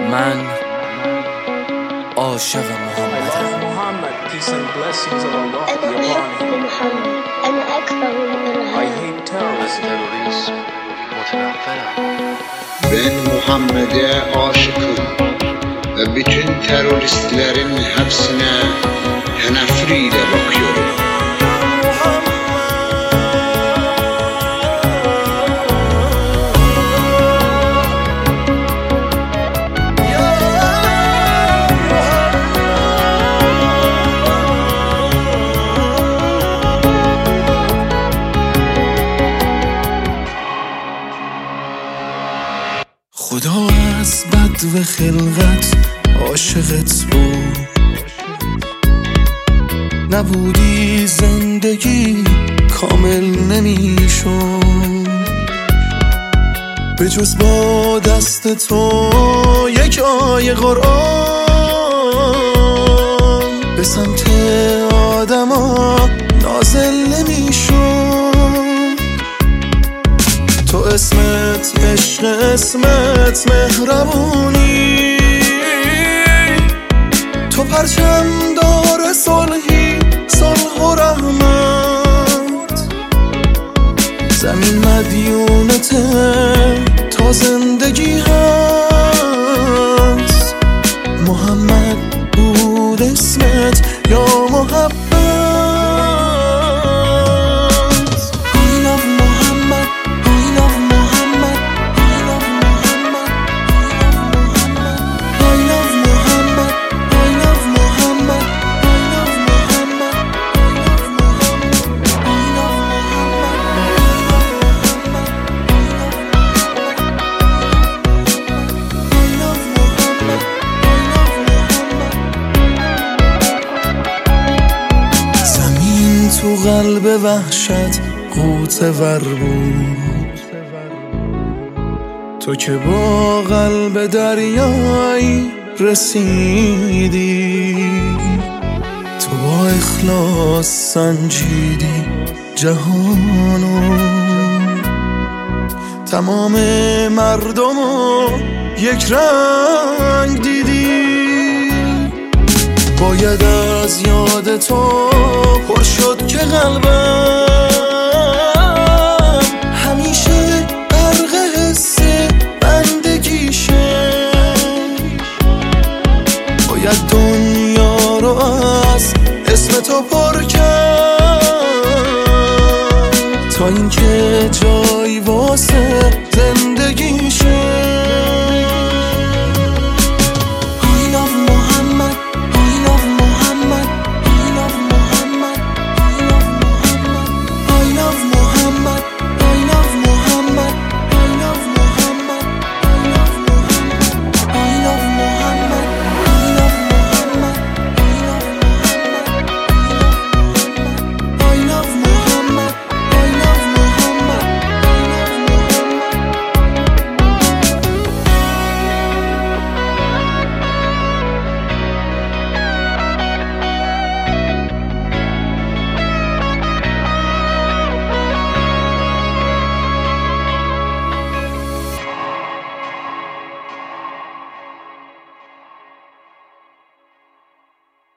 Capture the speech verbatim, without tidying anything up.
من عاشق محمدم. أنا أكثر من الهام. Ben Muhammed'e aşıkım ve bütün teröristlerin hepsine teneffür ile bakıyorum. خدا از بد و خلقت عاشقت بود، نبودی زندگی کامل نمیشد به جز با دست تو یک آیه قرآن به سمت آدما نازل نمیشد. تو اسمت عشق، اسمت مهربونی، تو پرچم دار صلحی، صلح و رحمت. زمین مدیونته تا زندگی هست. محمد بود اسمت یا محبت. تو قلب وحشت غوطه ور بود، تو که با قلب دریایی رسیدی. تو با اخلاص سنجیدی جهانو، تمام مردمو یک رنگ دیدی. باید از یاد تو پر شد که قلبم